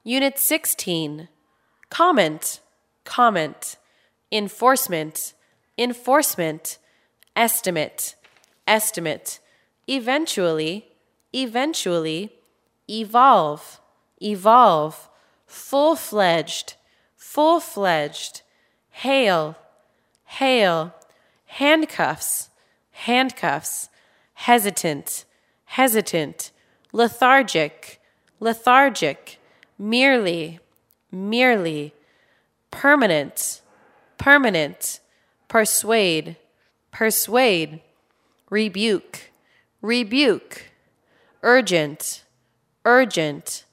Unit 16. Comment, comment. Enforcement, enforcement. Estimate, estimate. Eventually, eventually. Evolve, evolve. Full-fledged, full-fledged. Hail, hail. Handcuffs, handcuffs. Hesitant, hesitant. Lethargic, lethargic. Merely, merely. Permanent, permanent. Persuade, persuade. Rebuke, rebuke. Urgent, urgent.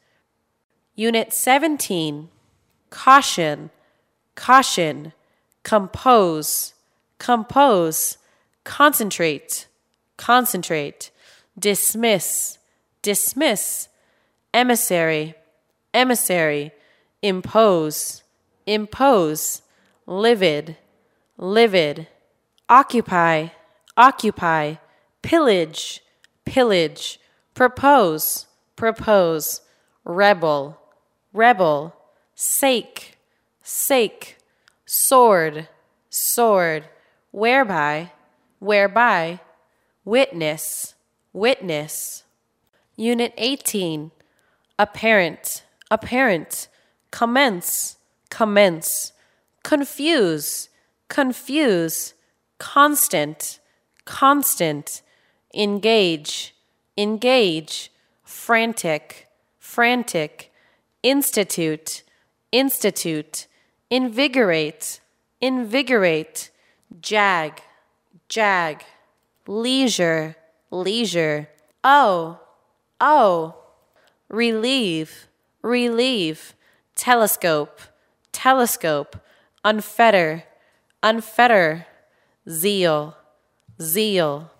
Unit 17. Caution, caution. Compose, compose. Concentrate, concentrate. Dismiss, dismiss. Emissary, emissary. Impose, impose. Livid, livid. Occupy, occupy. Pillage, pillage. Propose, propose. Rebel, rebel. Sake, sake. Sword, sword. Whereby, whereby. Witness, witness. Unit 18. Apparent, apparent. Commence, commence. Confuse, confuse. Constant, constant. Engage, engage. Frantic, frantic. Institute, institute. Invigorate, invigorate. Jag, jag. Leisure, leisure. Oh, oh. Relieve, relieve. Telescope, telescope. Unfetter, unfetter. Zeal, zeal.